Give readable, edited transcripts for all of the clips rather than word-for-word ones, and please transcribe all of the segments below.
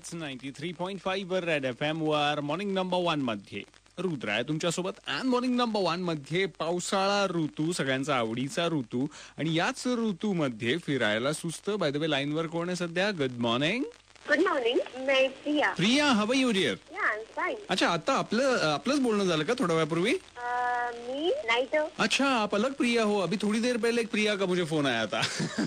It's 93.5 वर red FM वर morning number 1 मध्ये रुद्र आहे तुमच्यासोबत. अँड मॉर्निंग नंबर 1 मध्ये पावसाळा ऋतू, सगळ्यांचा आवडीचा ऋतू, आणि याच ऋतूमध्ये फिरायला सुचतं. बाय द वे लाईनवर कोण आहे सध्या? Good morning. गुड मॉर्निंग, मैं Priya. Priya, how are you dear? Fine. अच्छा, आता आपलंच बोलणं झालं का थोड्या वेळापूर्वी? मी नाइटर. अच्छा, आप अलग प्रिया हो. अभी थोड़ी देर पहले एक प्रिया का मुझे फोन आया था.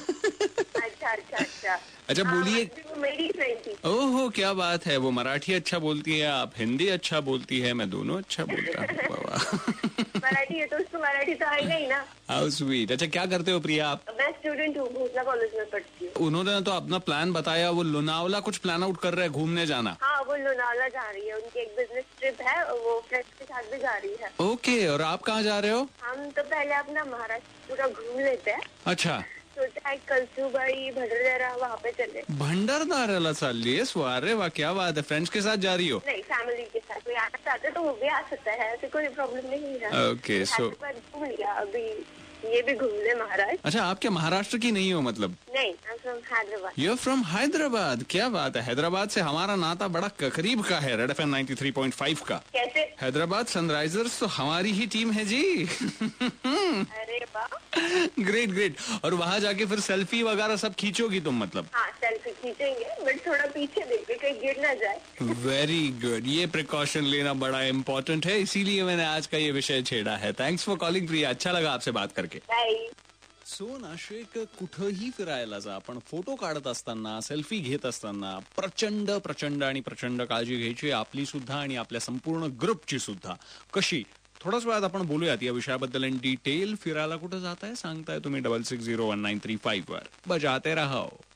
अच्छा, बोलिए. मेरी फ्रेंड थी. ओहो, क्या बात है. वो मराठी अच्छा बोलती है, आप हिंदी अच्छा बोलती है, मैं दोनों अच्छा बोलता हूँ. मराठी है तो उसको मराठी तो आएगा ही ना. How sweet. अच्छा, क्या करते हो प्रिया आप? मैं स्टूडेंट हूँ, भोसला कॉलेज में पढ़ती हूँ. उन्होंने तो अपना प्लान बताया, वो लोनावला कुछ प्लान आउट कर रहे हैं घूमने जाना. हाँ, वो लोनावला जा रही है. उनकी एक बिजनेस ट्रिप है, वो फ्रेंड्स के साथ भी जा रही है. ओके, और आप कहाँ जा रहे हो? हम तो पहले अपना महाराष्ट्र पूरा घूम लेते हैं. अच्छा, सोचा है कलसूबाई, भंडारदरा, वहाँ पे चले. भंडारदराला चालली है? अरे वाह, क्या बात है. फ्रेंड्स के साथ जा रही हो? नहीं, फैमिली के साथ. कोई आना चाहते तो वो भी आ सकता है, ऐसे कोई प्रॉब्लम नहीं है. ओके, सो घूम लिया, अभी ये भी घूम ले महाराष्ट्र. अच्छा, आप क्या महाराष्ट्र की नहीं हो मतलब? नहीं, I'm from Hyderabad. You're from Hyderabad. क्या बात है. हैदराबाद से हमारा नाता बड़ा करीब का है. रेड एफएम 93.5 का. कैसे? हैदराबाद सनराइजर्स तो हमारी ही टीम है जी. अरे वाह. Great great. और वहाँ जाके फिर सेल्फी वगैरह सब खींचोगी तुम मतलब? हाँ, सेल्फी खींचेंगे, बट थोड़ा पीछे देखिए कहीं गिर ना जाए. Very good. ये प्रिकॉशन लेना बड़ा इम्पोर्टेंट है, इसीलिए मैंने आज का ये विषय छेड़ा है. Thanks for calling Priya. अच्छा लगा आपसे बात करके. बाय. सो नाशिक, कुठंही फिरायला जा, पण फोटो काढत असताना, सेल्फी घेत असताना प्रचंड प्रचंड आणि प्रचंड काळजी घ्यायची, आपली सुद्धा आणि आपल्या संपूर्ण ग्रुपची सुद्धा. कशी? थोड्याच वेळात आपण बोलूयात या विषयाबद्दल इन डिटेल. फिरायला कुठं जाताय सांगताय तुम्ही 660193 वर. बजाते रहो.